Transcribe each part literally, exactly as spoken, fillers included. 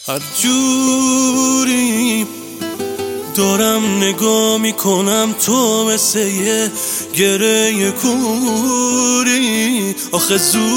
هر جوری دارم نگاه میکنم تو مثل یه گره کوری، آخه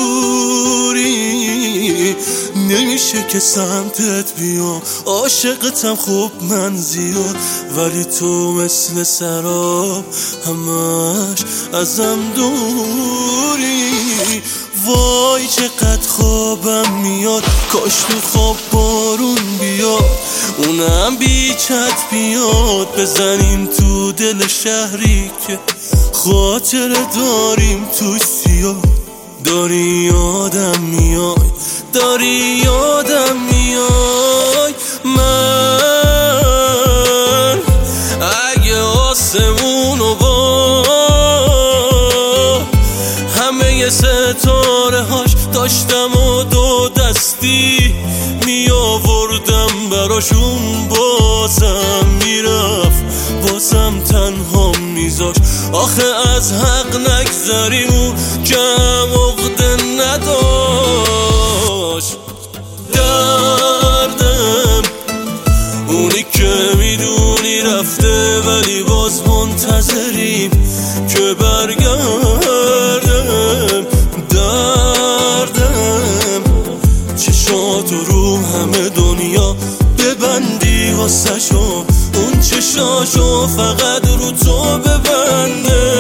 زوری نمیشه که سمتت بیام، عاشقتم خوب من زیاد، ولی تو مثل سراب همش ازم دوری. وای چقدر خوابم میاد، کاش تو خواب بارون بیاد، اونم بی چت بیاد، بزنیم تو دل شهری که خاطر داریم توش سیاه. داری یادم میای، داری یادم میای. من اگه آسمونو با همه ستاره هاش داشتم و دو دستی می آوردم براشون، بازم میرفت بازم تنها میذاش. آخه از حق نگذری اون کم عقده نداشت. دردم اونی که میدونی رفته، ولی باز منتظریم که برگردم. دردم چشاتو رو همه دنیا ببندی واسه شو، اون چشاشو فقط رو تو ببنده.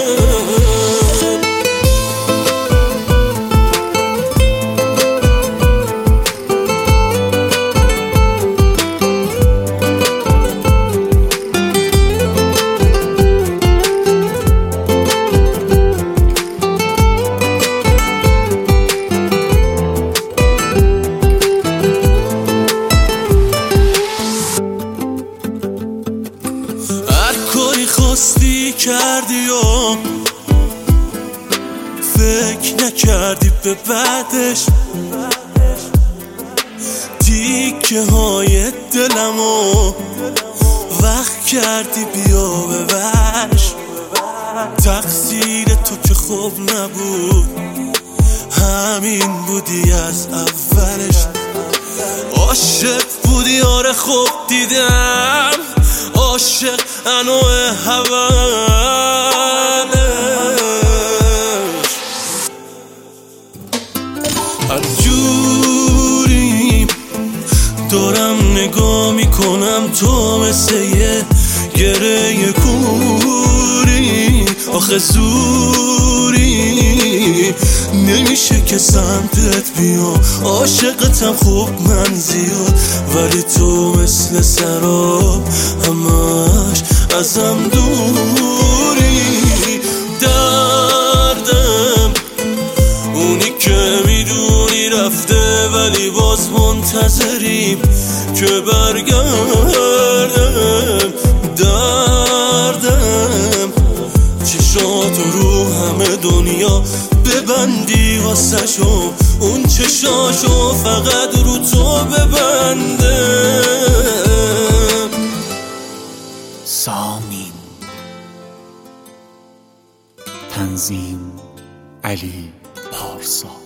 خواستی کردی و فکر نکردی به بعدش، تیکه های دلمو وقت کردی بیا ببرش. تقصیر تو که خوب نبود، همین بودی از اولش. عاشق بودی آره خوب دیدم، عاشق انوع هوانش. هر جوری دارم نگاه میکنم تو مثل یه گره کوری، آخه زوری نمیشه که سمتت بیام، عاشقتم خوب من زیاد، ولی تو مثل سراب همش ازم دوری. دردم اونی که میدونی رفته، ولی باز منتظریم که برگردم. دردم چشاتو رو همه دنیا ببندی واسه شو، اون چشاشو فقط رو تو ببنده. سامین تنظیم علی پارسا.